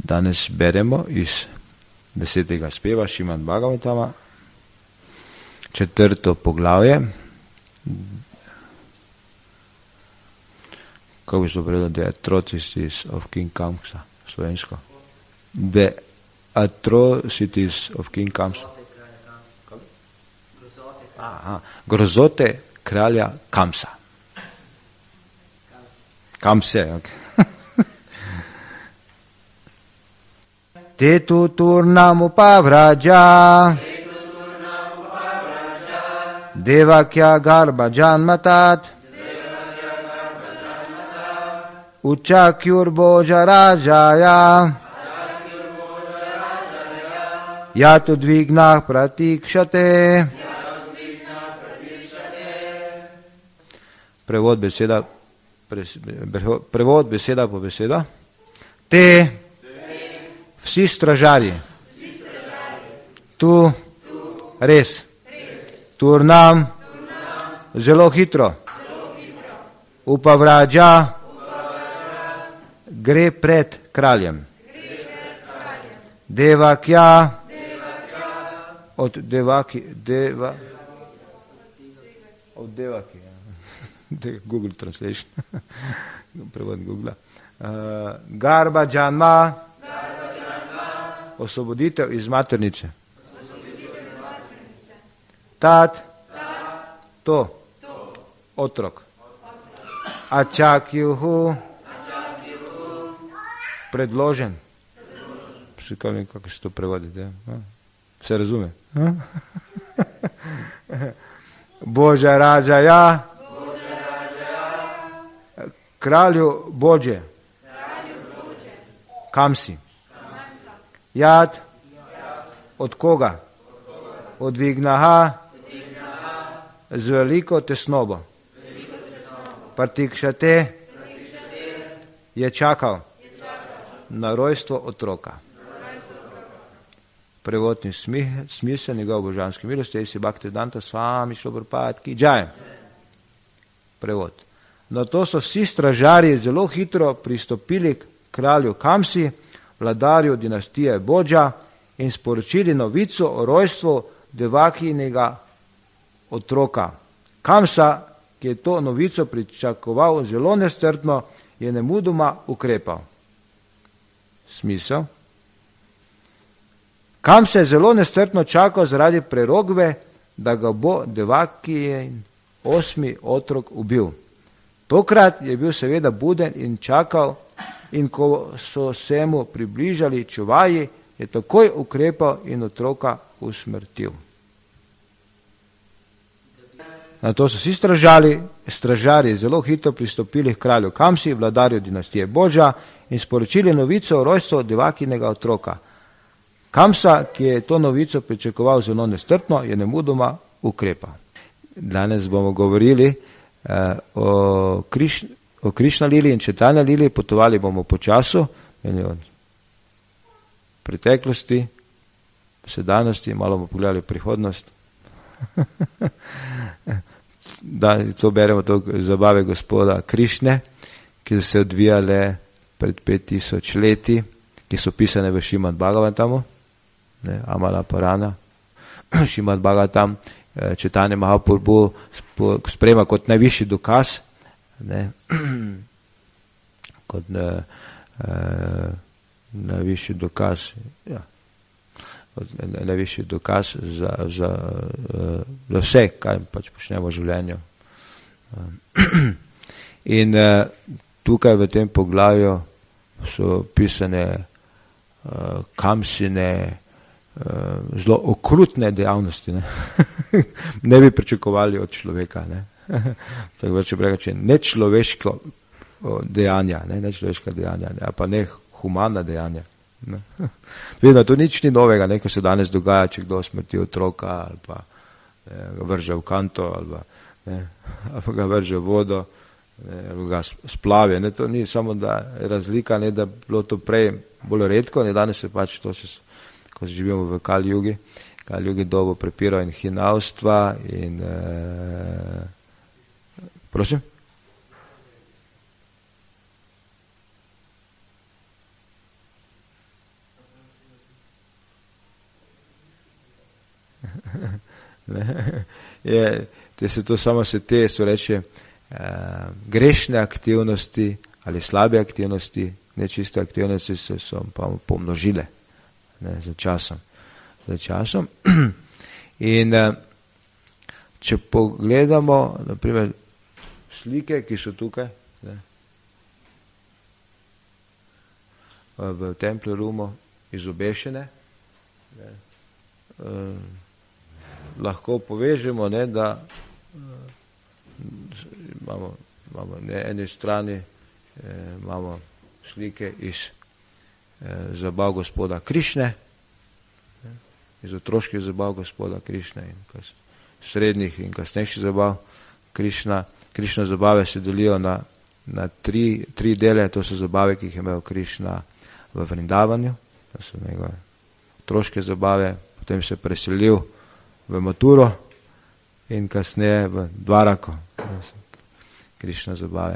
Danes beremo iz 10. speva Šrimad Bhagavatama, 4. poglavje. Kako bi se povedal, The Atrocities of King Kamsa, slovensko? The Atrocities of King Kamsa. Grozote kralja Kamsa. Kamse, ok. Tetu turnam upavraja Devakya garba janmatat Uchakyur boja rajaya Yatu dvignah pratikshate. Prevod beseda po beseda. Te vsi stražarji, tu res, turnam zelo hitro, upavraja gre pred kraljem, devakja od devaki, Google Translation, prevod Google, garba džanma, osvoboditev iz maternice, tat, to, otrok, ačakjuhu, predložen, kako se to prevodi, se razume, Božja rađaja, kralju Božje, Kamsi, jad, od koga? Od vignaha, z veliko tesnobo. Partikšate je čakal na rojstvo otroka. Prevodni smisel njegov božanski milosti, Esi Bhaktivedanta Swami Śrīla Prabhupāda ki džaj. Prevod. Na to so vsi stražarji zelo hitro pristopili k kralju Kamsi, vladarju dinastije Bodža, in sporočili novico o rojstvu Devakijinega otroka. Kamsa, ki je to novico pričakoval zelo nestrpno, je nemudoma ukrepal. Smisel? Kamsa je zelo nestrpno čakal zaradi prerokbe, da ga bo Devakijin 8. otrok ubil. Tokrat je bil seveda buden in čakal, in ko so se mu približali čuvaji, je takoj ukrepal in otroka usmrtil. Na to so vsi stražarji zelo hitro pristopili k kralju Kamsi, vladarju dinastije Bodža, in sporočili novico o rojstvu Devakijinega otroka. Kamsa, ki je to novico pričakoval zelo nestrpno, je nemudoma ukrepal. Danes bomo govorili o Krišna Lili in Četanja Lili, potovali bomo po času, od preteklosti, sedanjosti, malo bomo pogledali v prihodnost. To beremo zabave gospoda Krišne, ki so se odvijale pred 5000 leti, ki so pisane v Šrimad Bhagavatamu, Amala Parana, Šrimad Bhagavatam, Četanja Mahaprabhu sprejema kot najvišji dokaz, kot najvišji dokaz, najvišji dokaz za vse, kaj pač počnemo v življenju. In tukaj v tem poglavju so pisane Kamsine zelo okrutne dejavnosti. Ne bi pričakovali od človeka. Tako več reče, nečloveško dejanja, nečloveška dejanja, pa ne humana dejanja. Vedno, to nič ni novega, ko se danes dogaja, če kdo smrti otroka, ali pa ga vrže v kanto, ali pa ga vrže v vodo, ali ga splavi. To ni samo da razlika, da bilo to prej bolj redko, danes se pač to se, ko živimo v Kali Jugi dobo prepirov in hinavstva in prosim? To samo se te, so reče, grešne aktivnosti ali slabe aktivnosti, nečiste aktivnosti so pa pomnožile za časom. In če pogledamo, naprimer, slike, ki so tukaj, v Temple Roomu izobešene, lahko povežemo, da imamo na eni strani imamo slike iz zabav gospoda Krišne, iz otroških zabav gospoda Krišne in srednjih in kasnejših zabav Krišna. Krišna zabave se delijo na tri dele, to so zabave, ki jih je imel Krišna v Vrindavanju, to so njegove otroške zabave, potem se preselil v Maturo in kasneje v Dvarako, Krišna zabave.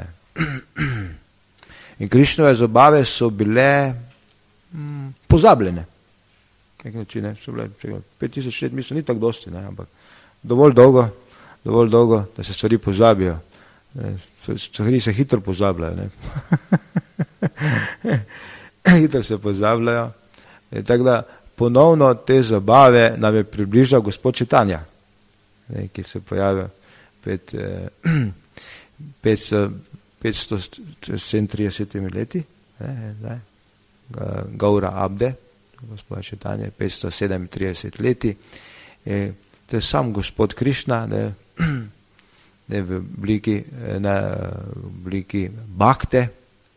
In Krišnove zabave so bile pozabljene. Nek način, so bile 5000 let, mislim, ni tako dosti, ampak dovolj dolgo, da se stvari pozabijo. Stvari se hitro pozabljajo. Hitro se pozabljajo. Tako da ponovno te zabave nam je približal gospod Čitanja, ki se pojavil 537 leti, Gaura Abde, gospod Čitanja, 537 leti. To je sam gospod Krišna, ne v obliki bakte,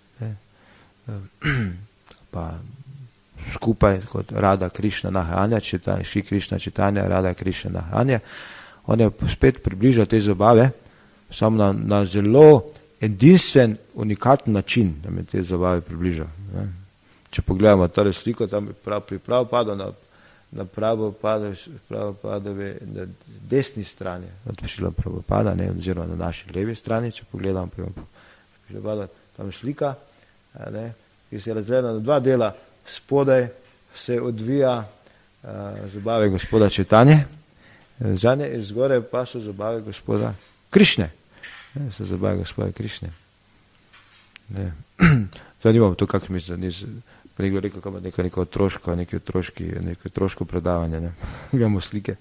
pa skupaj kot Rada Krišna Nahanja, Šri Krišna Čitanja, Rada Krišna Nahanja. On je spet približal te zabave, samo na zelo edinstven, unikaten način, da mi te zabave približal. Če pogledamo tole sliko, tam je prav padal na Prabhupada na desni strani, od Šrila Prabhupada, oziroma na naši levi strani, če pogledamo, tam je slika, ki se je razdeljena na dva dela. Spodaj se odvija zabave gospoda Čitanje, zadnje in zgore pa so zabave gospoda Krišne. So zabave gospoda Krišne. Zanimamo to, kako mislim, nekdo rekel, kako ima neko otroško predavanje, imamo slike.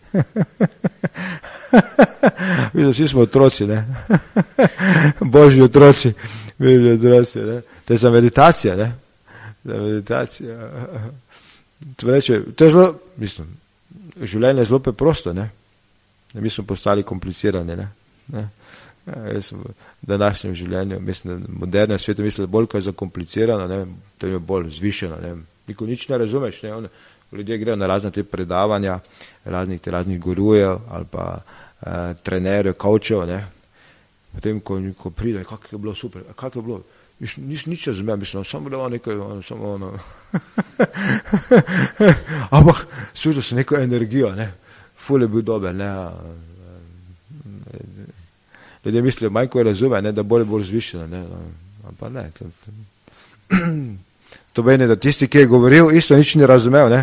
Vidim, vsi smo otroci, Božji otroci, to je za meditacija, To je zelo, mislim, življenje je zelo preprosto, Mi smo postali komplicirani, Jaz sem v današnjem življenju, mislim, da v modernem svetu mislim, da bolj ko je zakomplicirano, to je bolj zvišeno, Niko nič ne razumeš, Ljudje grejo na razne te predavanja, raznih gurujev ali pa trenerjev, koučev, Potem, ko pride, kako je bilo super, kako je bilo, nič razumel, mislim, samo bilo nekaj, samo ono. Ampak služil se neko energijo, ful je bil dober, Ljudje mislijo, manj ko je razume, da bolj zvišeno, ampak ne. To meni, da tisti, ki je govoril, isto nič ni razumel,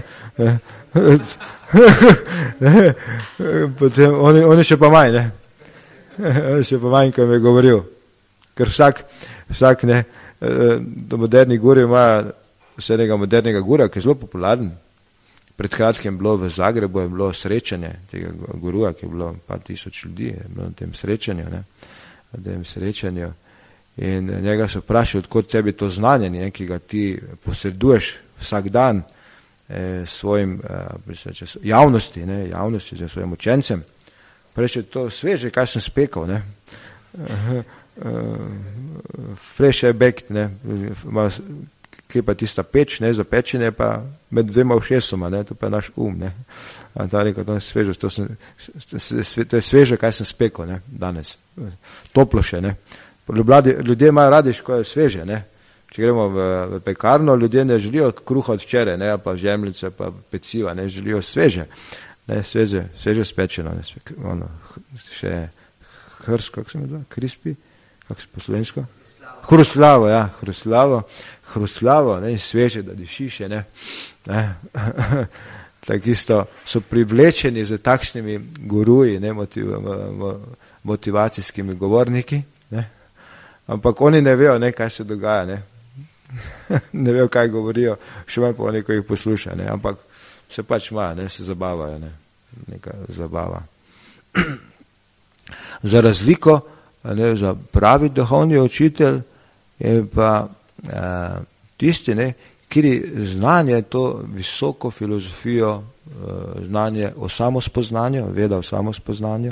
Potem oni še pa manj, Še pa manj, ko jim je govoril. Ker vsak do modernih gurjev ima vsega modernega gurja, ki je zelo popularen. Pred kratkim je bilo v Zagrebu je bilo srečanje tega guruja, ki je bilo par tisoč ljudi, je bilo na tem srečanju. In njega so vprašali, odkot tebi to znanje, ki ga ti posreduješ vsak dan svojim javnosti, za svojim učencem. Reče, to sveže, kaj sem spekal, fresh je baked, kje pa tista peč, za pečenje pa med dvema všesoma, to pa je naš Ta rekel, to je sveže, kaj sem spekal, danes. Toplo še, Ljudje imajo radi, ko je sveže, Če gremo v pekarno, ljudje ne želijo kruha od včeraj, pa žemljice, pa peciva, želijo sveže. Sveže spečeno, še hrsko, kako se mi zove, krispi, kako se po slovensko? Hruslavo, in sveže, da dišiše, tako isto so privlečeni z takšnimi guruji, ne, motivacijskimi govorniki, ne. Ampak oni ne vejo, ne, kaj se dogaja, ne. Ne vejo, kaj govorijo, še manj pa oni, ko jih posluša, ne. Ampak se pač ima, ne, se zabavajo, ne. Neka zabava. Za razliko, ne, za pravi duhovni učitelj je pa tisti, ne, kjer znanje, to visoko filozofijo, znanje o samospoznanju, veda o samospoznanju,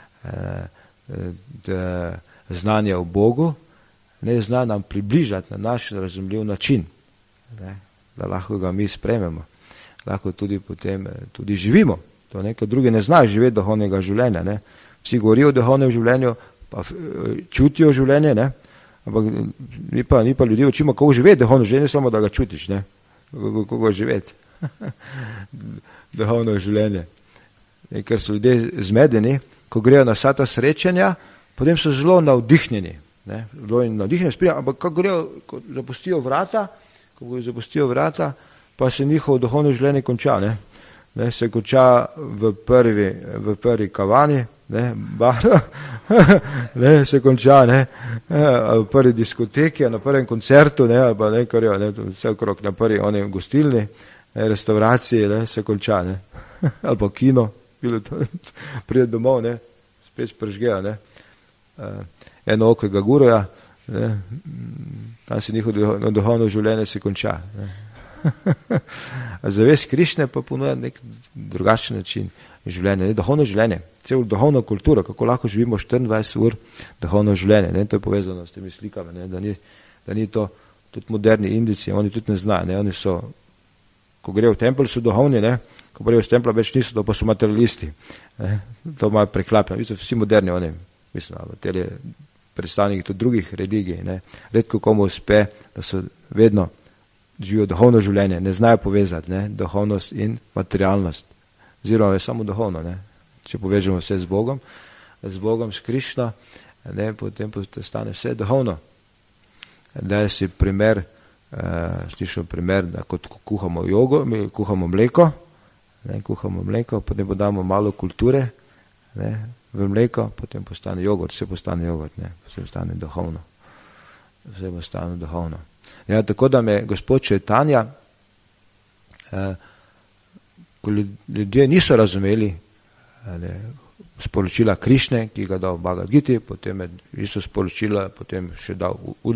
znanje o Bogu, ne, zna nam približati na naš razumljiv način, ne, da lahko ga mi sprejmemo, lahko tudi potem tudi živimo. To nekaj drugi ne znajo živeti duhovnega življenja, ne. Vsi govorijo o duhovnem življenju, pa čutijo življenje, ne. Ampak ni pa ljudi učimo, kako živeti duhovno življenje, samo da ga čutiš, ne. Kako živeti duhovno življenje. Ker so ljudje zmedeni, ko grejo na vsa ta srečanja, potem so zelo navdihnjeni, ne. Zelo navdihnjeni spremljajo, ampak ko grejo, ko zapustijo vrata, pa se njihovo duhovno življenje konča, ne. Ne, se konča v prvi kavani, ne, baru, ne, se konča, ne, v prvi diskoteki, na prvem koncertu, ne, ali pa nekaj, ne, vse okrog, na prvi oni gostilni, ne, restauraciji, ne, se konča, ne, ali pa kino, pride domov, ne, spet prežgejo, ne, eno okega guruja, ne, tam se njihovo duhovno življenje se konča, ne. Zavest Krišne pa ponuja nek drugačen način življenja, ne, duhovno življenje, celo duhovno kulturo, kako lahko živimo 24 ur duhovno življenje, ne, to je povezano s temi slikami, ne, da ni to, tudi moderni Indijci, oni tudi ne znajo, ne, oni so, ko grejo v tempelj, so duhovni, ne, ko grejo z templa, več niso, to pa so materialisti, ne, to malo preklapljeno, vsi moderni, oni, mislim, te predstavniki tudi drugih religij, ne, redko komu uspe, da so vedno živijo duhovno življenje, ne znajo povezati, ne, duhovnost in materialnost. Oziroma je samo duhovno, ne. Če povežemo vse z Bogom, s Krišno, ne, potem postane vse duhovno. Da si primer, slišal primer, da kot kuhamo mleko, potem podamo malo kulture, ne, v mleko, potem postane jogurt, vse postane jogurt, ne, vse postane duhovno. Ja, tako da me Gospod Čajtanja, ko ljudje niso razumeli sporočila Krišne, ki ga dal Bhagavad Giti, potem je isto sporočila, potem še dal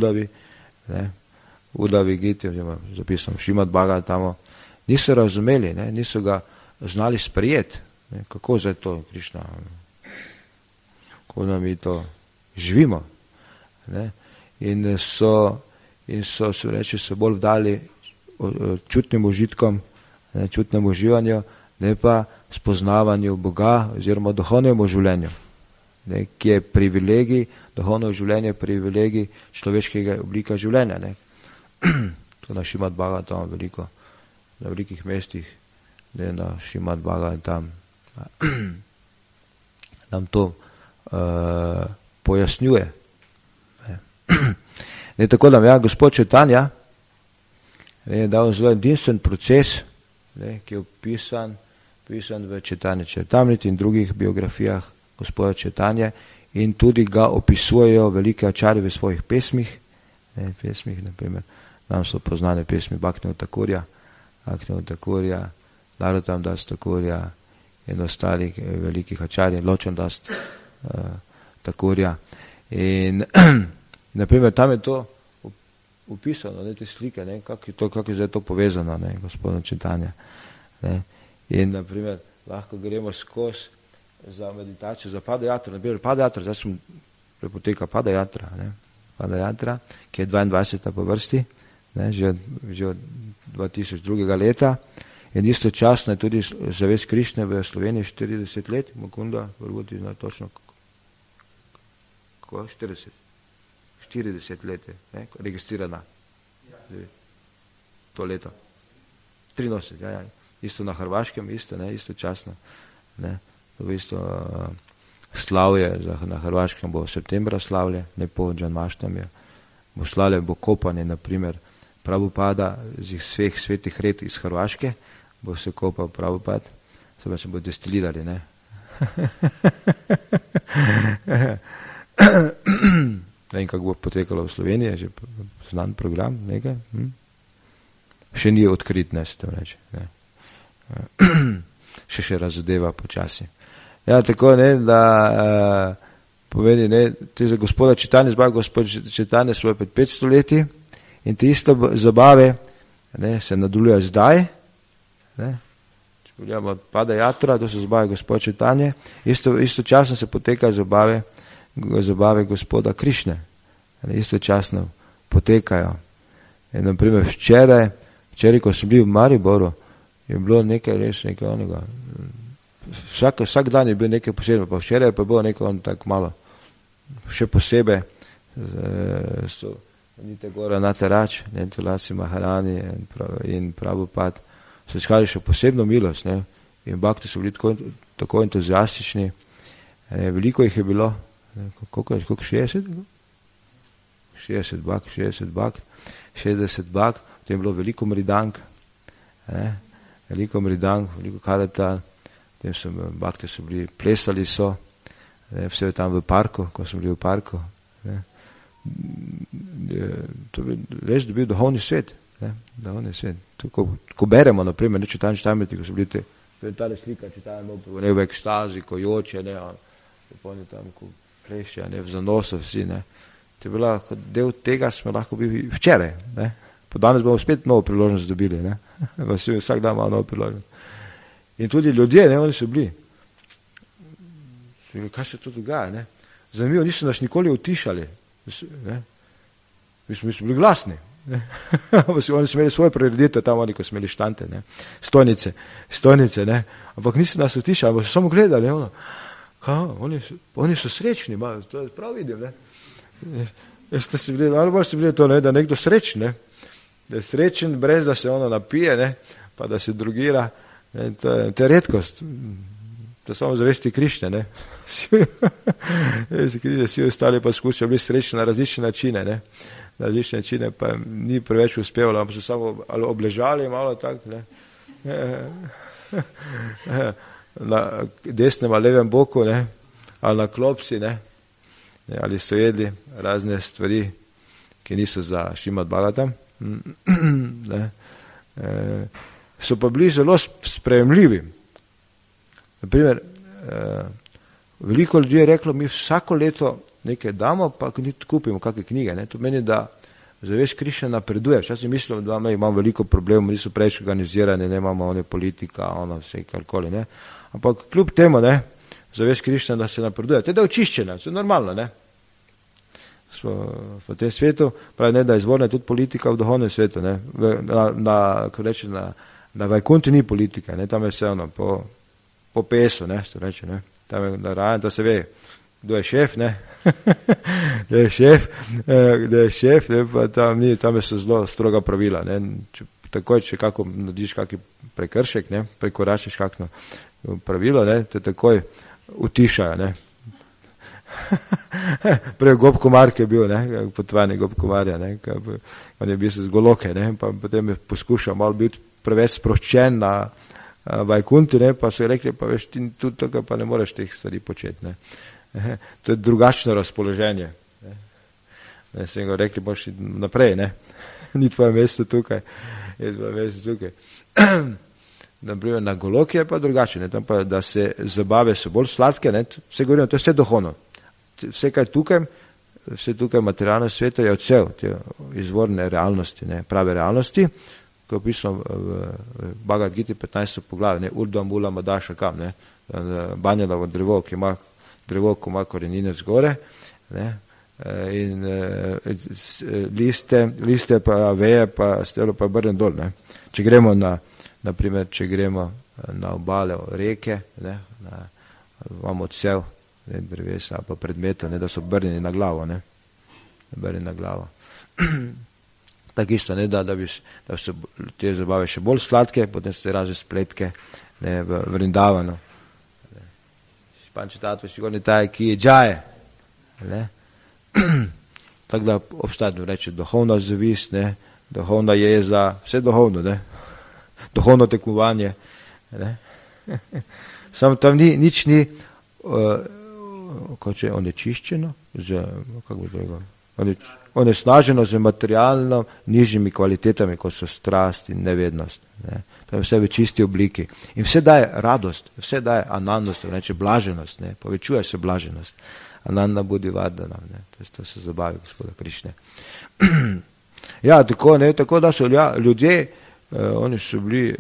Udavi Giti, oziroma zapisano Šrimad Bhagavatam, niso razumeli, ne, niso ga znali sprejeti, ne, kako zdaj to Krišna, kako da mi to živimo, ne, in so se bolj vdali čutnim užitkom, čutnemu uživanju, ne pa spoznavanju Boga oziroma duhovnemu življenju, ne, ki je privilegij, duhovno življenje je privilegij človeškega oblika življenja. Ne. To na Šrimad Bhagavatam veliko, na velikih mestih, ne, na Šrimad Bhagavatam nam to pojasnjuje. Ne, tako da ja, Gospod Čajtanja je dal zelo edinstven proces, ne, ki je opisan v Čajtanja Čaritamriti in drugih biografijah Gospoda Čajtanje in tudi ga opisujejo velike ačarji v svojih pesmih, naprimer, nam so poznane pesmi Bhaktivinoda Thakurja, Narottam Das Thakurja in ostalih velikih ačarjev, Ločan Das Thakurja. In naprimer, tam je to upisano, ne, te slike, ne, kako je zdaj to povezano, ne, Gospodom Čajtanja. Ne. In naprimer, lahko gremo skozi za meditacijo, za Padayatro, naprimer Padayatra, zdaj sem prepoteka Padayatra, ki je 22. po vrsti, ne, že od 2002. leta. In istočasno je tudi zavest Krišne v Sloveniji 40 let, Mukunda, Vrvuti zna točno, kako 40 let je, ne, registrirana. To leto. 83, ja. Isto na Hrvaškem, istočasno. Ne, to isto slavje, na Hrvaškem bo septembra slavlje, ne po Džanmaštamju. Bo slavlje, bo kopanje, naprimer, Prabhupada z vseh svetih red iz Hrvaške, bo vse kopal Prabhupada, se bo destilirali, ne. Ne vem, kako bo potekalo v Sloveniji, je že znan program, nekaj. Še ni odkrit, ne, se to reče. Ne. Še razodeva počasi. Ja, tako, ne, da pomeni, ne, te za gospoda Čitanje, gospod Čitanje svoje pred 500 leti in te iste zabave, ne, se nadaljujejo zdaj, ne. Če pogledamo Pada Jatra, to so zabave gospod Čitanje, istočasno se potekajo zabave gospoda Krišne. Istočasno potekajo. In naprimer včeraj, ko sem bil v Mariboru, je bilo nekaj res, nekaj onega. Vsak dan je bil nekaj posebno, pa včeraj pa je bilo nekaj tako malo. Še posebej so Nite Gora Natarač, Tulasi Maharani in Prabhupada so iskali še posebno milost, ne. In bhakti so bili tako entuziastični. Veliko jih je bilo, koliko 60? 60 bhakt, potem je bilo veliko mridank, veliko karata, potem bhakti so bili, plesali so, vse je tam v parku, ko smo bili v parku. To je res dobil duhovni svet. Duhovni svet. Ko beremo, naprimer, ne Čitanje Čritamriti, ko so bili tale slika, Čitanje v ekstazi, ko joče, oni tam, ko plešejo, v zanosu vsi, ne. To je bila del tega, smo lahko bili včeraj, ne. Po danes bomo spet novo priložnost dobili, ne. Vsak dan malo novo priložnost. In tudi ljudje, ne, oni so bili. Kaj se to dogaja, ne? Zanimivo, niso nas nikoli utišali, ne? Mi smo bili glasni, ne? Oni so imeli svoje prioritete, tam oni, ko smo imeli štante, ne? Stojnice, ne? Ampak niso nas utišali, ampak so samo gledali, ono. Oni so srečni, to prav vidim, ne? Ste si bili, ali bolj si bili to, ne? Da nekdo srečen, ne? Da je srečen, brez da se ono napije, ne? Pa da se drogira, ne? To je redkost. To samo zavesti Krišne, ne. Vsi ostali pa skušajo biti srečni na različne načine, ne. Na različne načine pa ni preveč uspevalo, ampak so samo ali obležali malo tak, ne. Na desnem ali levem boku, ne. Ali na klopsi, ne. Ali so jedli razne stvari, ki niso za Šrimad Bhagavatam, ne. So pa bili zelo sprejemljivi. Naprimer, veliko ljudi je reklo, mi vsako leto nekaj damo, pa kupimo kakve knjige. Ne? To meni, da zavest Krišne napreduje. Včasih mislim, da imamo veliko problemov, niso preveč organizirani, ne imamo one politika, ono vse karkoli. Ne? Ampak kljub temu, ne, zavest Krišne, da se napreduje. To je da očiščena, to je normalno. Ne? Smo v tem svetu, pravi, ne, da je izvorna tudi politika v duhovnem svetu. Ne? Na Vajkunti ni politika, ne? Tam je vse ono po PS-u, ne, se reče, ne. Tam je narajen, da se ve, kdo je šef, ne. Kdo je šef, ne, pa tam so zelo stroga pravila, ne. Če kako narediš kakšen prekršek, ne, prekoračiš kakšno pravilo, ne, te takoj utišajo, ne. Prej Gob Kumar, ki je bil, ne, potovani Gob Kumarja, ne, on je bil z Goloke, ne, pa potem je poskušal malo biti preveč sproščen na Vajkunti, ne, pa so rekli, pa veš, ti tudi tukaj pa ne moreš teh stvari početi, ne. To je drugačno razpoloženje. Ne, sem ga rekli, boš naprej, ne. Ni tvoje mesto tukaj, je tvoje mesto tukaj. Naprimer, na Goloki je pa drugače, ne, tam pa, da se zabave so bolj sladke, ne, vse govorimo, to je vse duhovno. Vse tukaj materialno sveto je odsev, te izvorne realnosti, ne, prave realnosti, ko je pisano v Bhagavad Giti 15. poglavje, ne, Urdhvam Mula Madaša Kam, ne, banjalovo drevo, ki ima drevo, ko ima korenine zgore, ne, in liste pa veje, pa stelo pa brne dol, ne. Če gremo naprimer, na obale reke, ne, imamo odsev, ne, drevesa, pa predmeta, ne, da so brnjeni na glavo, ne, brnjeni na glavo. Tako isto, ne, da so te zabave še bolj sladke, potem so razne spletke, ne, v Vrindavanu. Španči tatve, sigurni taj, ki je džaje. Tako da obstaja, reče, duhovna zavist, ne, duhovna jeza, vse duhovno, ne. duhovno tekmovanje. Samo tam nič ni onečiščeno, onesnaženo z materialno nižjimi kvalitetami, kot so strast in nevednost. To je vse v čisti obliki. In vse daje radost, vse daje anandnost, reče blaženost, povečuje se blaženost. Ananda budi vardana, to se zabavi gospoda Krišne. Ja, tako da so ljudje, oni so bili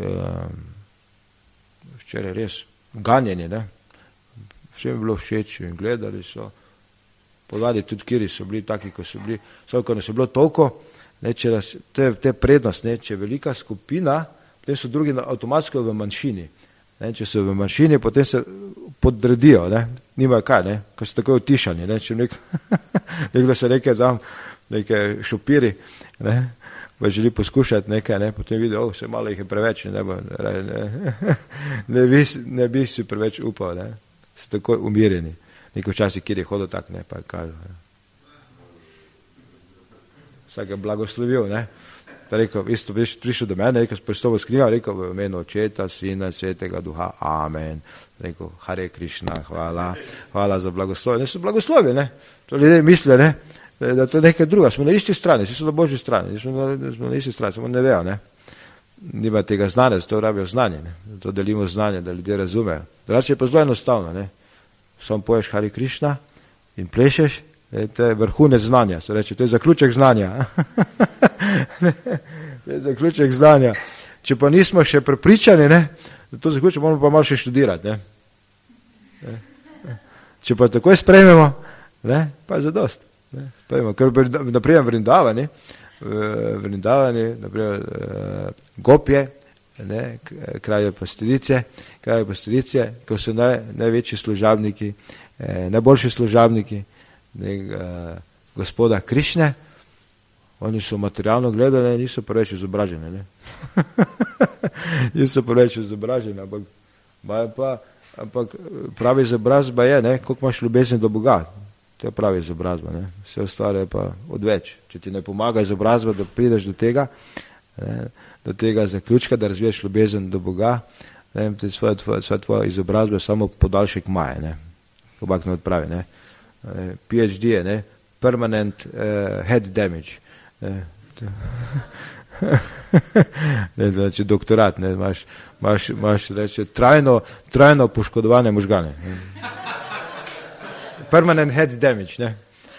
včeraj res ganjeni, vsem je bilo všeč in gledali so, podvadi tudi kiri so bili taki, ko so bili, ko nas je bilo toliko, če te prednost, če je velika skupina, potem so drugi avtomatsko v manjšini. Če so v manjšini, potem se podredijo, nimajo kaj, ko so tako utišani, če nekdo se nekaj tam, nekaj šopiri, pa želi poskušati nekaj, potem vidi, vse malo jih je preveč, ne bi si preveč upal, so tako umirjeni. Neko včasih, kjer je hodil tak, pa je kažel. Vsak je blagoslovil, Ta rekel, isto veš, prišel do mene, rekel, sprostovo skrival, rekel, v imenu Očeta, Sina, Svetega Duha, amen. Rekel, Hare Krišna, hvala za blagoslovje. Ne so blagoslovje, To ljudje misle, da to je nekaj druga. Smo na isti strani, vsi so na Božji strani, smo na isti strani, samo ne vejo, Nima tega znanja, zato rabijo znanje, Zato delimo znanje, da ljudje razumejo. Drugače je pa zelo enostavno, Samo poješ Hare Krišna in plešeš, to je vrhunec znanja, se reče, to je zaključek znanja. To je zaključek znanja. Če pa nismo še prepričani, da to zaključek, moramo pa malo še študirati. Če pa takoj sprejmemo, pa je zadost. Sprejmemo, ker naprimer v Vrindavani, Gopje, kraje pastirice, ko so največji služabniki, najboljši služabniki gospoda Krišne, oni so materialno gledali, niso preveč izobraženi. Niso preveč izobraženi, ampak pravi izobrazba je, koliko imaš ljubezni do Boga. To je pravi izobrazba. Vse ostalo je pa odveč. Če ti ne pomaga izobrazba, da prideš do tega zaključka, da razviješ ljubezen do Boga, sva tvoja izobrazba je samo podaljšek maje. Kobak ne odpravi. PhD je, permanent head damage. Znači doktorat, imaš reči, trajno poškodovane možgane. Permanent head damage.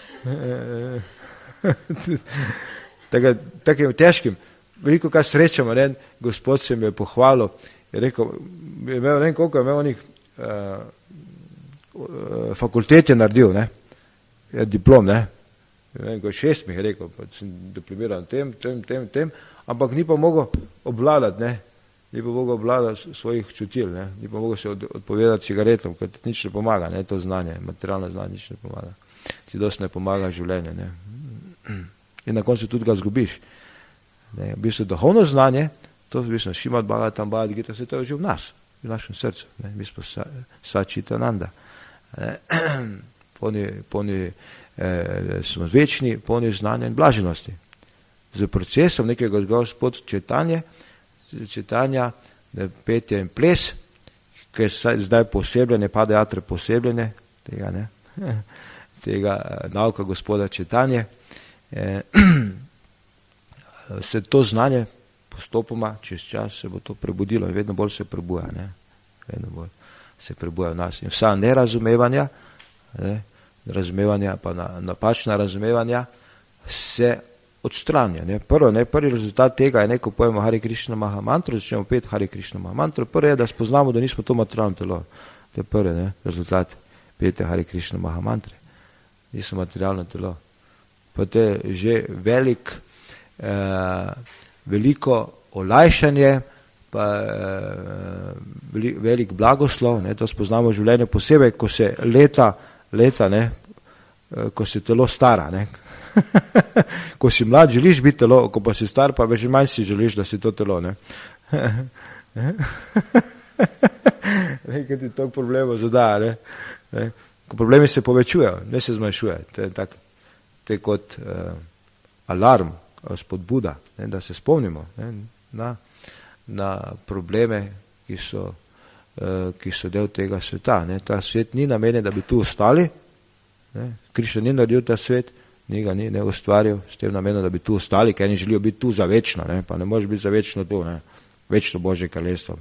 Takim težkim, veliko kaj srečamo, Gospod se mi je pohvalil, je rekel, koliko je imel onih fakultet je naredil, je diplom, ko 6 mi je rekel, sem diplomiral tem, ampak ni pa mogel obvladati, svojih čutil, ni pa mogel se odpovedati cigaretom, ker ti nič ne pomaga, to znanje, materialno znanje nič ne pomaga. Ti dosti ne pomaga življenje. In na koncu tudi ga zgubiš. V bistvu duhovno znanje, to v bistvu Šrimad Bhagavatam, Bhagavad Gita, se to je že v nas, v našem srcu. Mi smo Sačitananda. Smo večni, polni znanja in blaženosti. Z procesom nekega gospod čitanja, petje in ples, ki je zdaj posebljene, pade atre posebljene, tega nauka gospoda čitanje, se to znanje postopoma, čez čas se bo to prebudilo in vedno bolj se prebuja, vedno bolj se prebuja v nas. In vsa nerazumevanja, pa napačna razumevanja se odstranja. Prvi rezultat tega je, ko pojemo Hare Krišna Mahamantro, začnemo peti Hare Krišna Mahamantro, prvi je, da spoznamo, da nismo to materialno telo. To je prvi rezultat pete Hare Krišna Mahamantre. Nismo materialno telo. Pa to je že veliko olajšanje, pa velik blagoslov, to spoznamo v življenju, posebej, ko se leta, ko se telo stara. Ko si mlad, želiš biti telo, ko pa si star, pa že manj si želiš, da si to telo. Nekaj ti toliko problemov zadaja. Ko problemi se povečujejo, ne se zmanjšuje. To je kot alarm, spodbuda, da se spomnimo na probleme, ki so del tega sveta. Ne. Ta svet ni namenjen, da bi tu ostali. Krišna ni naredil ta svet, ni ga ne ustvaril s tem namenom, da bi tu ostali, ker eni želijo biti tu za večno, ne. Pa ne moreš biti za večno tu, ne. Večno Božje kraljestvo.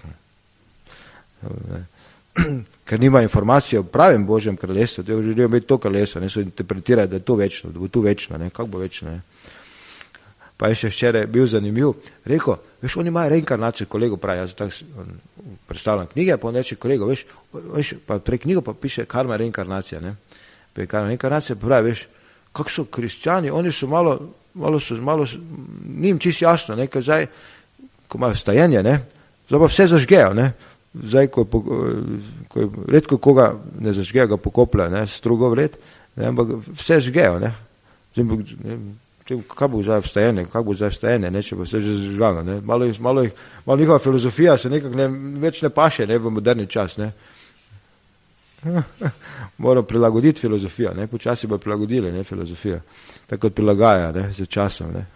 Ker nima informacije o pravem Božjem kraljestvu, te želijo biti to kraljestvo, ne so interpretirali, da je to večno, da bo tu večno, ne. Kako bo večno, ne. Pa je še včeraj bil zanimiv, rekel, veš, oni imajo reinkarnacijo, kolego pravi, jaz tako predstavljam knjige, pa on reče, kolego, veš, pa pre knjigo pa piše karma reinkarnacija, ne. Karma reinkarnacija pa pravi, veš, kako so kristjani, oni so malo, njim čisto jasno, ne, ker zdaj, ko imajo vstajenje, ne, zdaj pa vse zažgejo, ne, zdaj, ko je redko koga ne zažgejo, ga pokopljajo, ne, strugo vred, ne, ampak vse žgejo, ne, kaj bo zdaj vstajenje, ne, če bo vse že zažgano, ne, malo njihova filozofija se nekako več ne paše, ne, v moderni čas, ne. Moram prilagoditi filozofijo, ne, počasi bo prilagodili, ne, filozofijo, tako kot prilagaja, ne, z časom, ne.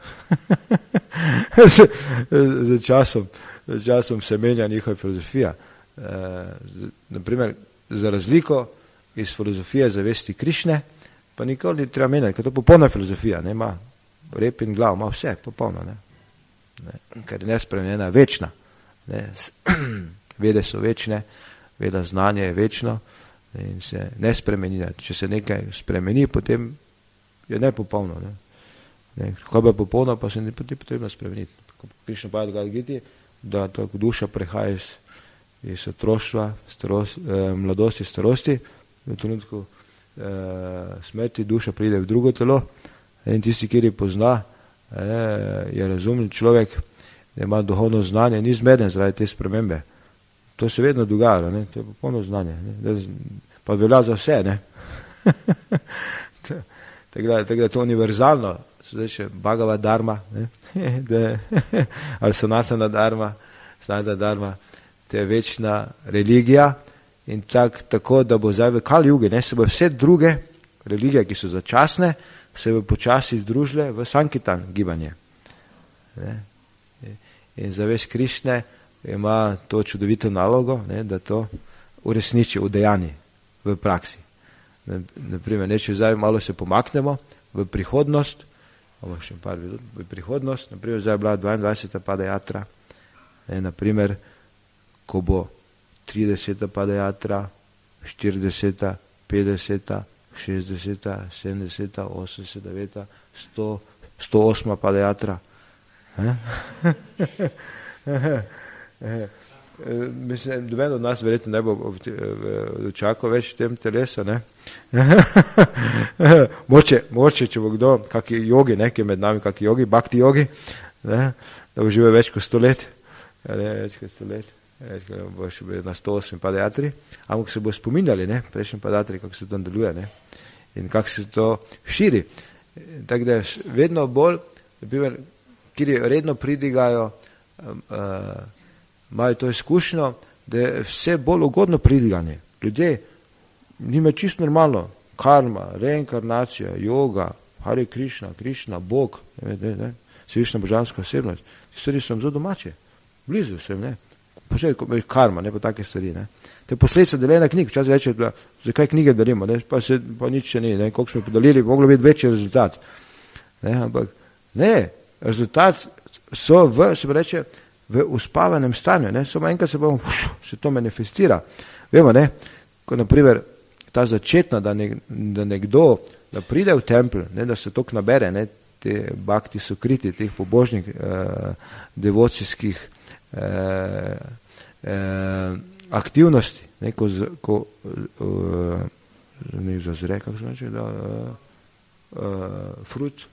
z časom se menja njihova filozofija. Naprimer, za razliko iz filozofije zavesti Krišne, pa nikoli ni treba menjati, ker to je popolna filozofija, ne, ima rep in glav, ima vse, popolno, ne, ker je nespremenjena, večna, ne, vede so večne, veda znanje je večno in se ne spremeni. Če se nekaj spremeni, potem je nepopolno, ne. Ko je popolno, pa se ni potrebno spremeniti. Krišna pa je da tako duša prehaja iz otroštva, mladosti, starosti, v trenutku smrti duša pride v drugo telo in tisti, kjer je pozna, je razumljen človek, da ima duhovno znanje, ni zmeden zaradi te spremembe. To se vedno dogaja, ne? To je popolno znanje, ne? Pa velja za vse, ne. Tako da je to univerzalno, zdaj še Bhagavad Dharma, ne? Ali Sanatana Dharma, to je večna religija in tako, da bo zdaj v Kali Jugi, ne, se bo vse druge religije, ki so začasne, se bo počasi združile v Sankitan gibanje. Ne? In zavest Krišne ima to čudovito nalogo, ne, da to uresniči, udejanji v praksi. Naprimer, če zdaj malo se pomaknemo v prihodnost, naprimer, zdaj je bila 22. padajatra, naprimer, ko bo 30. padajatra, 40., 50., 60., 70., 80., 100., 108. padajatra. Mislim, doben od nas verjetno ne bo dočakal več v tem telesu, ne. Moče, če bo kdo, kaki jogi, ne, ki je med nami, kaki jogi, bhakti jogi, ne, da bo živel več kot 100 let, več kot 100 let, bo še bil na 108. padajatri, ampak se bo spominjali, ne, prejšnji padajatri, kako se to deluje, ne, in kako se to širi. Tako da vedno bolj, naprimer, kjer redno pridigajo, imajo to izkušnjo, da je vse bolj ugodno pridiganje. Ljudje, njima je čisto normalno, karma, reinkarnacija, yoga, Hare Krišna, Krišna, Bog, svišna božanska osebnost, ti stvari so zelo domače, blizu sem, ne. Posebej karma, ne, pa take stvari, ne. To je posledica deljenja knjig, včasih reče, da zakaj knjige delimo, ne, pa nič še ni, ne, koliko smo podelili, bi moglo biti večji rezultat. Ne, ampak ne, rezultat so v uspavanem stanju, ne, samo enkrat se to manifestira. Vemo, ne, ko naprimer ta začetna, da nekdo, da pride v tempelj, ne, da se tok nabere, ne, te bhakti sokriti, teh pobožnih devocijskih aktivnosti, ne, ko ne zazre, kako se reče, frut.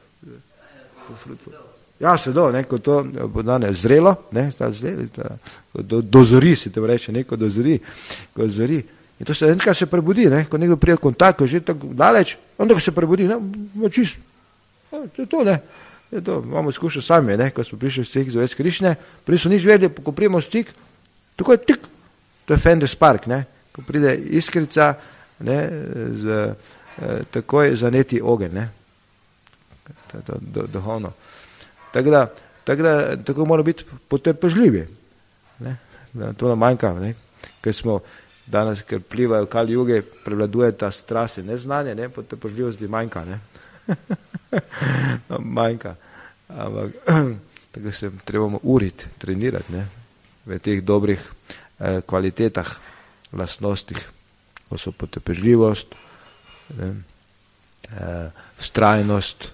Ja, sedo, neko to bo danes zrelo, ne, dozori se tem reče, neko dozori, ko zori. In to se enkrat se prebudi, ne, ko nekdo prije v kontakt, ko je že tako daleč, onda ko se prebudi, ne, čist, to je to, ne, je to, imamo izkušnjo sami, ne, ko smo prišli v stik z zavest Krišne, prej so nič vedeli, ko prijemo v stik, tako je tik, to je Fender Spark, ne, ko pride iskrica, ne, takoj zaneti ogenj, ne, to duhovno. Tako da Tako moramo biti potrpežljivi. Ne? To nam manjka, ne? Ker smo danes, ker plivajo kali juge, prevladuje ta strase, neznanje, ne? Potrpežljivosti manjka. Ne? Manjka. Ampak tako se trebamo uriti, trenirati, ne? V teh dobrih kvalitetah, lastnostih, ko so potrpežljivost, vztrajnost,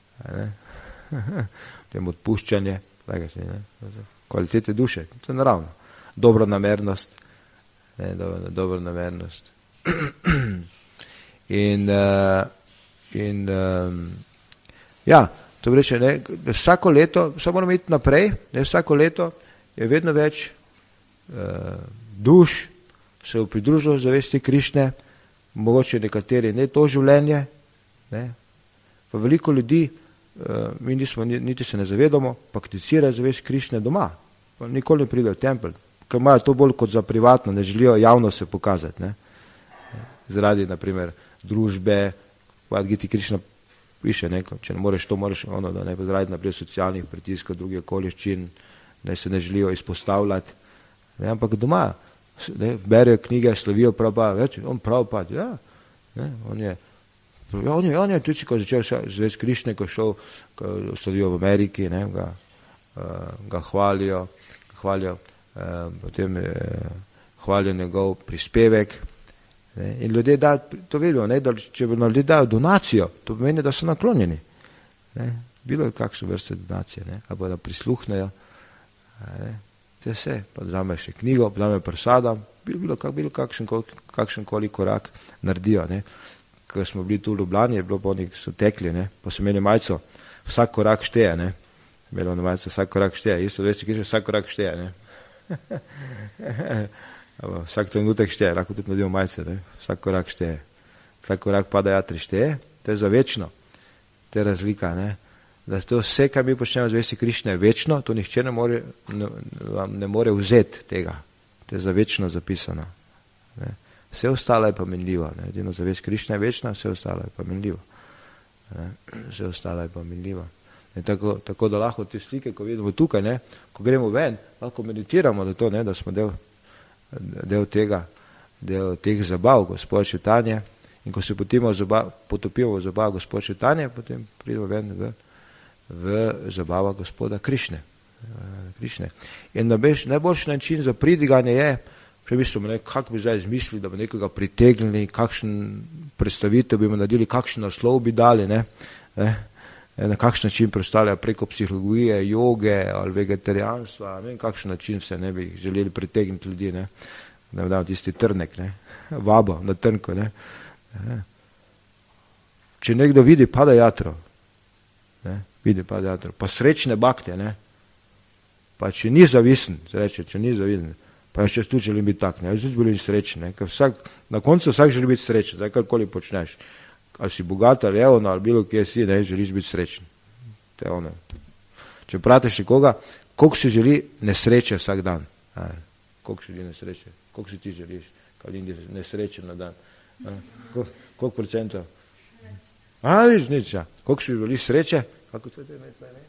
tem odpuščanje, kvalitete duše, to je naravno. Dobronamernost, dobronamernost. Ja, to bi reče, ne, vsako leto, samo moramo iti naprej, ne, vsako leto je vedno več duš se v pridružilo zavesti Krišne, mogoče nekateri ne to življenje, ne, pa veliko ljudi, mi nismo, niti se ne zavedamo, prakticirajo zavest Krišne doma, pa nikoli ne pridejo v tempelj, ker imajo to bolj kot za privatno, ne želijo javno se pokazati, ne, zaradi, naprimer, družbe, Gita Krišna piše, ne, če ne moreš to, moreš ono, da ne, zaradi naprej socialnih pritiskov, drugih okoliščin, da se ne želijo izpostavljati, ne, ampak doma, ne, berejo knjige, slavijo Prabhupada, on Prabhupada, ja, ne, on je tudi, ko začel zvesti Krišne, ko šel, ko slavijo v Ameriki, ne, ga hvalijo, potem hvalijo njegov prispevek, ne, in ljudje to vidijo, ne, da če ljudje dajo donacijo, to pomeni, da so naklonjeni, ne, bilo je kakšne vrste donacije, ne, ali da prisluhnejo, ne, te vse, pa vzame še knjigo, vzame prsadam, bilo kakšen koli korak naredijo, ne. Ko smo bili tu v Ljubljani, je bilo po njih, so tekli, ne, pa so imeli majico, vsak korak šteje, ne, imeli na majico, vsak korak šteje, isto veste, ki že vsak korak šteje, ne. Vsak trenutek šteje, lahko tudi nadimo majice, ne, vsak korak šteje, vsak korak pada jatri šteje, to je za večno, to je razlika, ne. Da to vse, kar mi počnemo zvesti Krišne, je večno, to nihče ne more vzeti tega. To je za večno zapisano. Ne. Vse ostalo je pa minljivo. Edino zavest Krišne je večna, vse ostalo je pa minljivo. Ne. Vse ostalo je pa minljivo. Tako da lahko te slike, ko vidimo tukaj, ne, ko gremo ven, lahko meditiramo na to, ne, da smo del teh zabav, Gospod Čitanje, in ko se potopimo v zabav Gospod Čitanje, potem pridemo ven v zabava Gospoda Krišne. In najboljši način za pridiganje je, če mislimo, kako bi zdaj izmislili, da bi nekoga pritegnili, kakšen predstavitev bi mu naredili, kakšen naslov bi dali, ne, na kakšen način predstavljajo preko psihologije, joge ali vegetarijanstva, ne vem, kakšen način se ne bi želeli pritegniti ljudi, ne, da bi dal tisti trnek, ne, vabo na trnko, ne. Če nekdo vidi pada jatro, ne, vidi pada jatro, pa srečne bakte, ne, pa če ni zavisen, če ni zavisen, pa jaz tudi želim biti tak, ne, jaz tudi želim srečen, ne, ker na koncu vsak želi biti srečen, zdaj karkoli počneš, ali si bogat ali evno, ali bilo kje si, ne, želiš biti srečen. To je ono. Če vprašaš nekoga, koliko si želi nesreče vsak dan, koliko si želi nesreče, koliko si ti želiš, Kalindi, nesrečen na dan, koliko procentov? Viš nič, ja. Koliko si želiš sreče? Kako to je imeti, ne?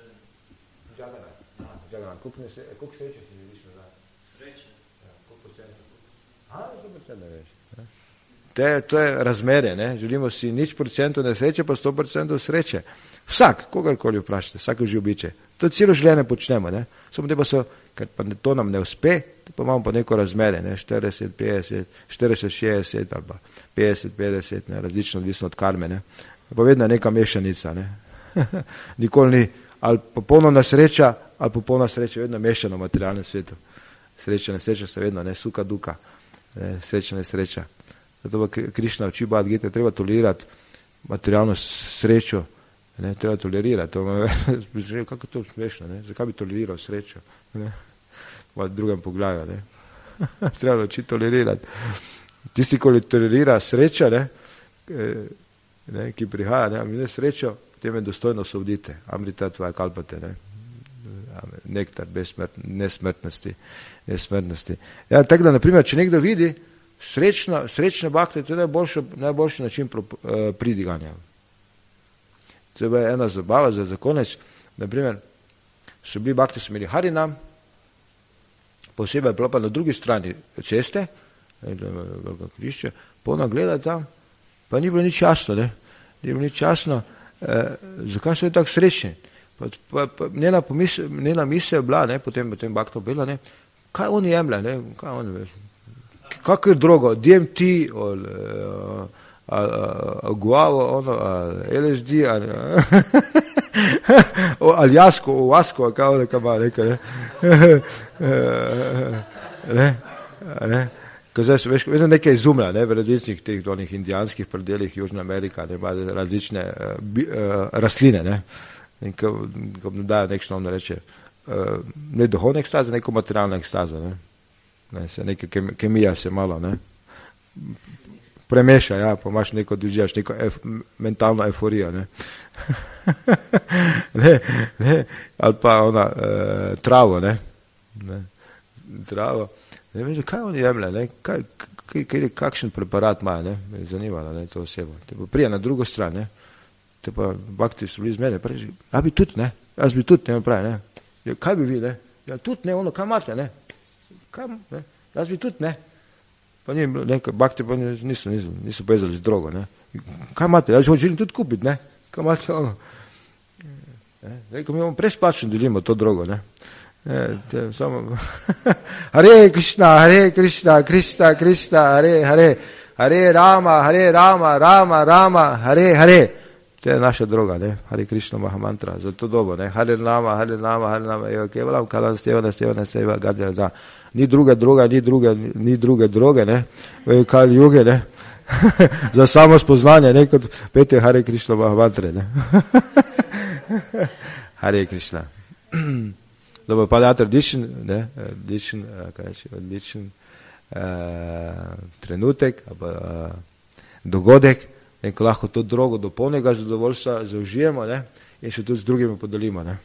Džagana. Koliko sreče si želiš na dan? Sreče. Koliko procentov? Ne veš. To je razmerje, ne? Želimo si nič procentov nesreče, pa 100% sreče. Vsak, kogarkoli vprašate, vsak uživ biče. To celo življenje počnemo, ne? Samo te pa so, ker pa to nam ne uspe, pa imamo pa neko razmerje, ne? 40, 50, 40, 60 ali pa 50, 50, ne? Različno, odvisno od karme, ne? Pa vedno je neka mešanica, ne? Nikoli ni ali popolna sreča, ali popolna sreča, vedno mešano v materialnem svetu. Sreča, nesreča se vedno, ne, suka, duka, ne? Sreča, nesreča. Zato pa Krišna uči Bhagavad Gita, treba tolerirati materialno srečo, ne, treba tolerirati. Kako je to smešno, ne? Zakaj bi toleriral srečo? Ne? V drugem poglavju, ne? Treba učiti tolerirati. Tisti, ko tolerira srečo, ne, ki prihaja, ne srečo, potem je dostojno sovdite. Amrita tvoja kalpate, ne? Nektar nesmrtnosti. Ja, tako da, naprimer, če nekdo vidi srečne bakle, to je najboljši način pridiganja. To je ena zabava za konec. Naprimer, so bili bakti, so imeli Harinam, posebej je bilo pa na drugi strani ceste, veliko križišče, polno gleda tam, pa ni bilo nič jasno, ne? Ni bilo nič jasno, zakaj so tako srečni. Pa njena misel je bila, ne, potem bakta bila, ne, kaj oni jemlje, ne, kaj oni veš, kakor drogo, DMT, guavo, LSD, ali jasko, kaj oni kaj ima, nekaj, ne. Ko zdaj se veš, vedno nekaj izumlja, ne, v različnih teh dolnih indijanskih predelih Južna Amerika, ne, ima različne rastline, ne. In ko dajo nekšno, on reče, ne duhovna ekstaza, neko materialna ekstaza, ne, se neka kemija se malo, ne, premeša, ja, pa imaš neko, doživaš neko mentalno euforijo, ne, ne, ali pa ona, travo, ne, travo, ne vem, kaj oni jemlje, ne, kakšen preparat imajo, ne, me je zanimalo, ne, to osebo, te pa prija na drugo stran, ne, te pa bakti so bili z mene, pravi, jaz bi tudi, ne, pravi, ne, ja, kaj bi vi, ne, ja, tudi, ne, ono, kaj imate, ne, kaj, ne, jaz bi tudi, ne, pa ni bilo, ne, bakti pa niso povezali z drogo, ne, kaj imate, jaz želim tudi kupiti, ne, kaj imate, ono, ne, ko mi imamo presplačno delimo to drogo, ne, samo, Hare Krishna, Krishna, Hare Rama, Rama, Hare, to je naša droga, ne, Hare Krishna Mahamantra, za to dobo, ne, Hare Rama, evo kevalam, kalam steva, gadja, da, ni druge droge, ne, v Kali Juge, ne, za samo spoznanje, ne, kot pete Hare Krishna Mahamantra, ne, Hare Krishna. Dobro, pa da tradition, ne, odličen trenutek, dogodek, in ko lahko to drogo do polnega zadovoljstva zaužijemo, ne, in še tudi z drugimi podelimo, ne.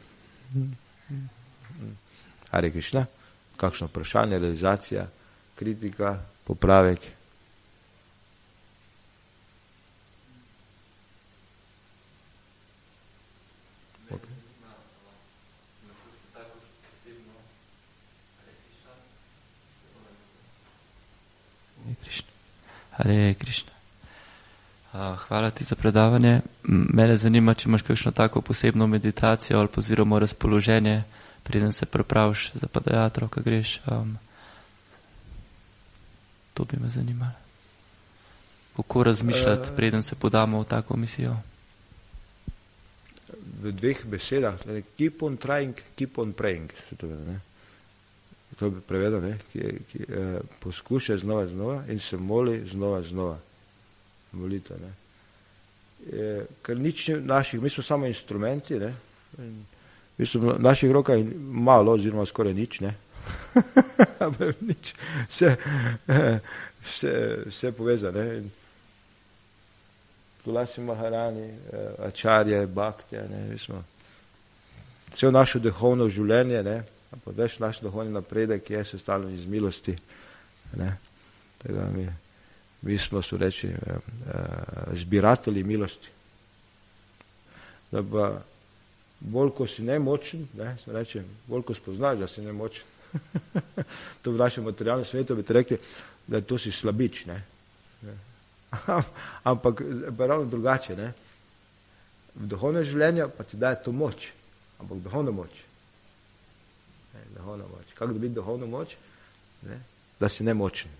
Hare Krishna, kakšno vprašanje, realizacija, kritika, popravek. Hare Krishna. Hvala ti za predavanje. Mene zanima, če imaš kakšno tako posebno meditacijo ali oziroma razpoloženje, preden se pripraviš za padajatro, ko greš. To bi me zanimalo. Kako razmišljati, preden se podamo v tako misijo? V dveh besedah, keep on trying, keep on praying. To bi prevedel, ne? Poskušaj znova in se moli znova. Molitev, ne. Ker nič naših, mi smo samo instrumenti, ne. Mi smo v naših rokah malo, oziroma skoraj nič, ne. Nič, vse povezane. Tulasi Maharani, Ačarje, Bhaktija, ne, mi smo vse naše duhovno življenje, ne, pa več naš duhovni napredek je sestavljen iz milosti, ne. Tega mi smo, so reči, zbiratelji milosti. Da pa bolj, ko si nemočen, ne, se reče, bolj, ko spoznaš, da si nemočen, to v našem materialnem svetu bi te rekli, da to si slabič, ne. Ampak pa ravno drugače, ne. V duhovnem življenju pa ti daje to moč, ampak duhovno moč. Duhovno moč. Kako dobiti duhovno moč? Ne? Da si nemočen.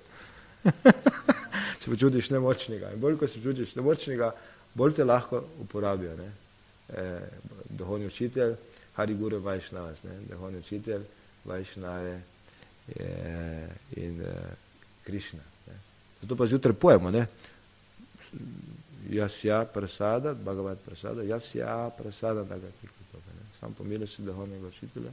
Se počutiš nemočnega. In bolj, ko se počutiš nemočnega, bolj te lahko uporabijo. Ne? Duhovni učitelj, Hari Guru Vajšnavas, duhovni učitelj, Vajšnave in Krišna. Ne? Zato pa zjutraj pojemo, ne? Jasya prasada, Bhagavad prasada, Jasya prasada, sam pomili se duhovnega učitelja,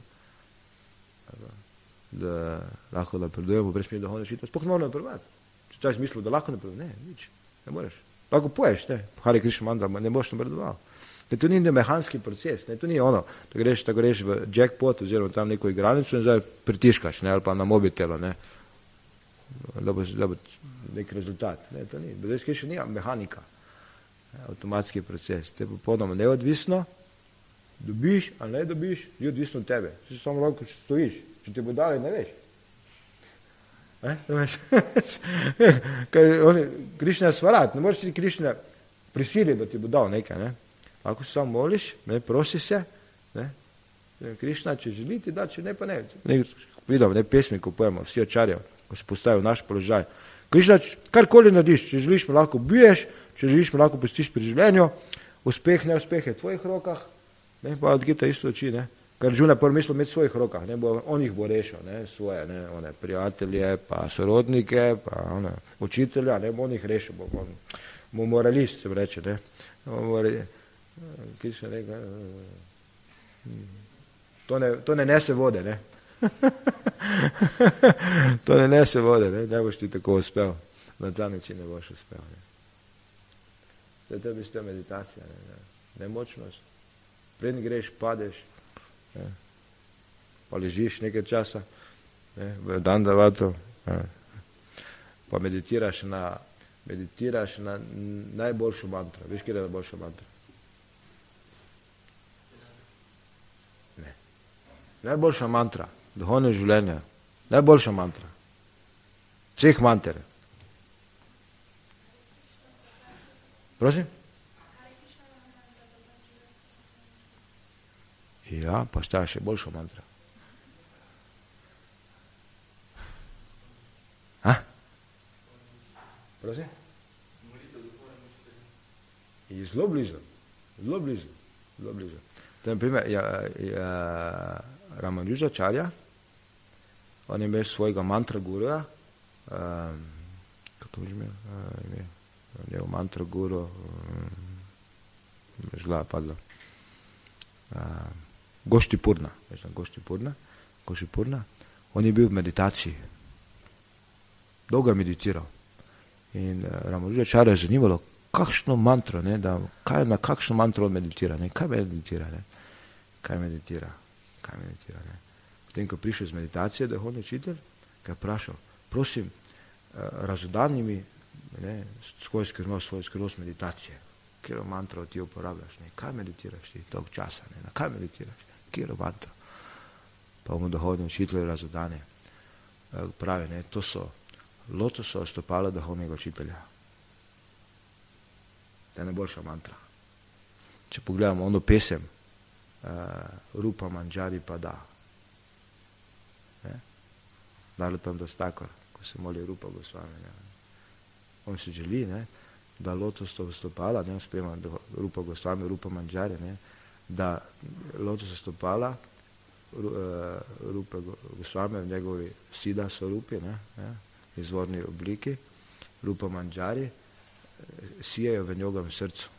da lahko napredujemo, brez mi duhovne učitelja, sploh ne moramo napredovati. Če čas mislil, da lahko napredujemo, ne, nič, ne moreš. Lahko poješ, ne, Hare Krishna mantra, ne boš napredoval. To ni mehanski proces, ne, to ni ono, da greš v jackpot oziroma tam neko igralnico in zdaj pritiškaš, ne, ali pa na mobitelu, ne, da bo nek rezultat. Ne, to ni, brez Krishna ni mehanika, avtomatski proces. To je popolnoma neodvisno Dobiš ali ne dobiš, je odvisno od tebe. Si samo lahko, če stojiš. Če ti bo dali, ne veš. Krišna je svarat, ne moreš ti Krišna prisiliti, da ti bo dal nekaj. Ne? Lahko se samo moliš, ne, prosi se. Ne? Krišna, če želi ti da, če ne, pa ne. Vidim, ne pesmi, ko pojemo, vsi očarjev, ko se postavijo v naš položaj. Krišna, karkoli narediš, če želiš, me lahko biješ, če želiš, me lahko pustiš pri življenju, uspeh, neuspeh je v tvojih rokah, ne, pa od Gita isto oči, ne. Kar Arjuna prvo mislil imeti v svojih rokah, ne, on jih bo rešil, ne, svoje, ne, one prijatelje, pa sorodnike, pa one učitelja, ne, on jih rešil, bo moralist, se reče, ne. Krišna reka, to ne nese vode, ne. To ne nese vode, ne boš ti tako uspel, na ta način ne boš uspel. To je bistvo meditacija, nemočnost. Preden greš, padeš, pa ležiš nekaj časa, v Dandavatu, pa meditiraš na najboljšo mantro. Veš, kje je najboljša mantra? Ne. Najboljša mantra duhovne življenja, najboljša mantra. Vseh manter. Prosim? Ja, pa šta je še boljša mantra? Prosim? Je zelo blizu. Zelo blizu. Zelo blizu. To je na primer Ramanužačarja, on je imel svojega mantra guruja, kako je imel mantra guru, žla je padlo, Goštipurna, on je bil v meditaciji, dolgo je meditiral in Ramanužačarja je zanimalo, kakšno mantro, ne, na kakšno mantro on meditira, ne, kaj meditira, ne. Potem, ko prišel z meditacije, duhovni učitelj, ga je vprašal, prosim, razodani mi svojo skrivnost meditacije, kjero mantro ti uporabljaš, ne, kaj meditiraš ti, toliko časa, ne, na kaj meditiraš, kjero mantro. Pa mu duhovni učitelj razodane, pravi, ne, to so lotosova stopala duhovnega učitelja. To je najboljša mantra. Če pogledamo ono pesem, Rupa Manjari Pada. Narotam Dastakar, ko se moli Rupa Gosvami. On se želi, da lotosova stopala, sprejema Rupa Gosvami, Rupa Manjari, da lotosova stopala Rupa Gosvami v njegovi Siddha Swarupi, izvorni obliki, Rupa Manjari, sijajo v njegovem srcu.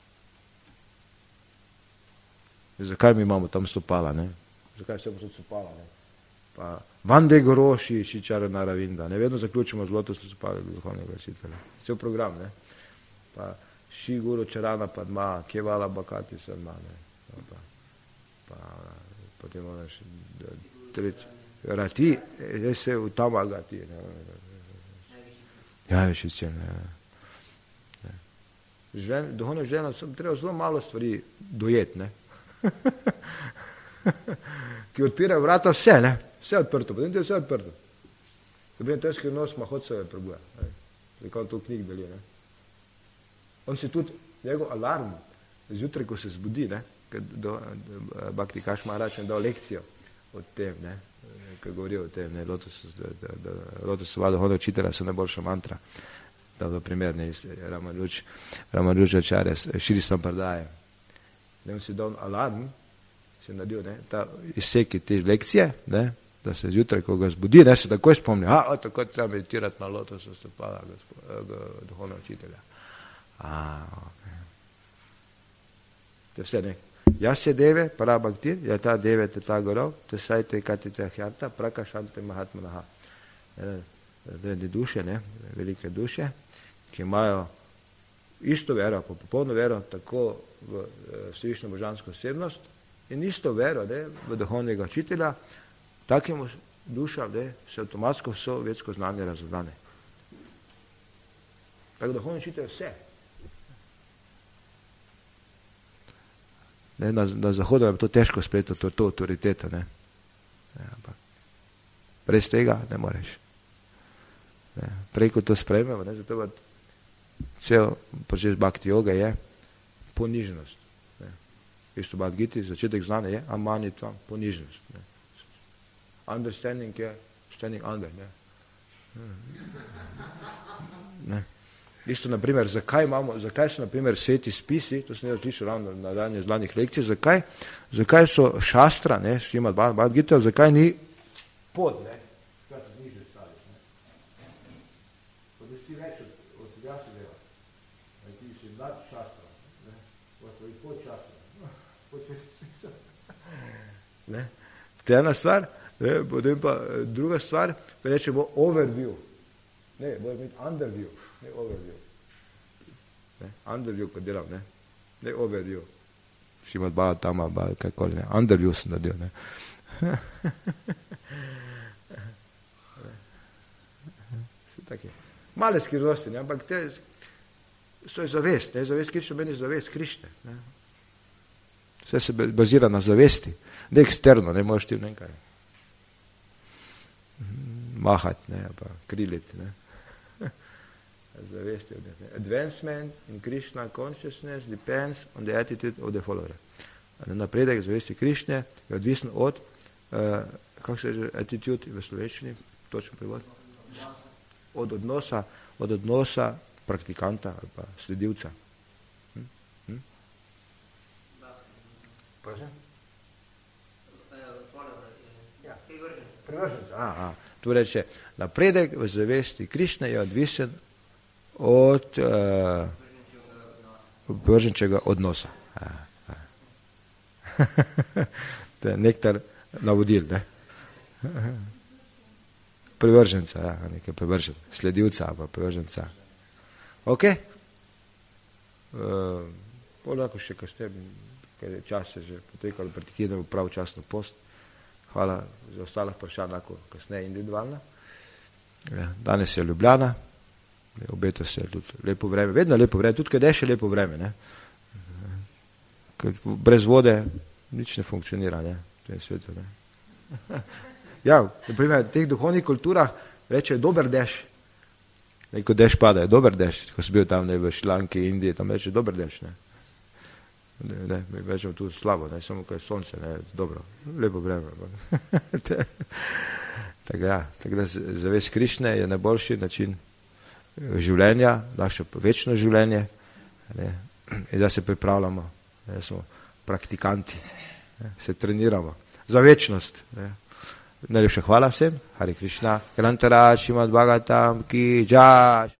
Zakaj mi imamo tam stopala, ne? Zakaj vse posod stopala, ne? Pa Vande Goroši, Šičara Naravinda, ne? Vedno zaključimo z lotosno stopalo duhovnega učitelja. Cel program, ne? Pa Ši Guru Čarana Padma, Kevala Bakati Sadma, ne? Pa potem ona še Rati, se v tama gati, ne? Ja, veš, izcen, ne? Duhovno življenje treba zelo malo stvari dojeti, ne? Ki odpira vrata vse, ne? Vse odprto, potem je vse odprto. Potem to je skrivnost Mahotsove prebuja. Zakaj to knjig deli, ne? On se tudi, njegov alarm, zjutraj, ko se zbudi, ne? Bhakti Kaš Maharač je dal lekcijo o tem, ne? Ko govori o tem, ne? Lotosova duhovna učitelja so najboljša mantra. Da v primer, ne? Ramanužačarja, Šri Sampradaje. Ne, on si dal alarm, si naredil, ne, ta izseki te lekcije, ne, da se zjutraj, ko ga zbudi, ne, se takoj spomni, tako treba meditirati na lotosu stopala duhovna učitelja. Okay. To je vse, ne. Jaz je deve, parabhaktir, ja ta deve te ta gorov, te sajte kati te hjanta, prakašante mahatmanaha. Vedne duše, ne, velike duše, ki imajo isto vero, pa popolno vero, tako v središnjo božansko osebnost in isto vero, ne, v duhovnega učitelja, takim dušam, ne, se avtomatsko vso vedsko znanje razodane. Tako duhovni učitelj vse. Ne, na Zahodu je to težko sprejeti, to avtoriteto. Ne. Ne, ampak brez tega ne moreš. Ne. Prej, ko to sprejmemo, ne, zato cel proces bhakti joge je ponižnost. Ne. Isto Bhagavad Gita, začetek znanja je amanitvam, ponižnost. Ne. Understanding je standing under. Ne. Ne. Isto, naprimer, zakaj so, naprimer, sveti spisi, to sem jaz slišal ravno na danje zlanih lekcij, zakaj so šastra, ne, Šrimad Bhagavad Gita, zakaj ni pod, ne, kaj se niže staviš, ne. Podesti več od tega se dela. Ti si nad šastra, ne, potem pod šastra, pod sveti smisel. Ne, to je ena stvar, ne, potem pa druga stvar, pa rečemo overview. Ne, bojo imeti underview, ne overview. Ne, underview, ko delam, ne overview. Šimad Bhagavad Tama, kakoli, ne, underview sem naredil, ne. Taki. Male skrivnosti, ne, ampak to je zavest, ne, zavest Krišne meni zavest Krišne. Ne. Vse se bazira na zavesti, ne eksterno, ne možeš ti v nekaj mahati, ne, pa kriliti, ne. Zavesti. Advancement in Krishna consciousness depends on the attitude of the follower. Napredek zavesti Krišne je odvisen od, kako se je attitude v slovenščini, točno prevod? Od odnosa praktikanta ali pa sledilca. Prosim? Privrženca. Tu reče, napredek v zavesti Krišne je odvisen od privrženčega odnosa. To je nektar navodil, ne? Privrženca, ja, nekaj privržen, sledilca pa privrženca. Ok? Polako še kasneje, ker je čas se že potekalo, pretikidamo pravčasno post. Hvala za ostala vprašanja, lahko kasneje individualna. Danes je Ljubljana, obeta se tudi lepo vreme, vedno lepo vreme, tudi kad je še lepo vreme, ne? Brez vode nič ne funkcionira, ne? V tem svetu, ne? Ja, naprimer, v teh duhovnih kulturah reče dober dež. Ko dež pada, je dober dež. Ko sem bil tam v Šrilanki, Indiji, tam reče dober dež, ne? Ne, mi rečemo tu slabo, ne, samo ko je sonce, ne, dobro, lepo vreme. Tako da zavest Krišne je najboljši način življenja, naše večno življenje, ne, in da se pripravljamo, ne, smo praktikanti, ne, se treniramo za večnost. Ne. Najlepša hvala vsem, Hare Krishna, Grantara, Šrimad Bhagavatam ki jai.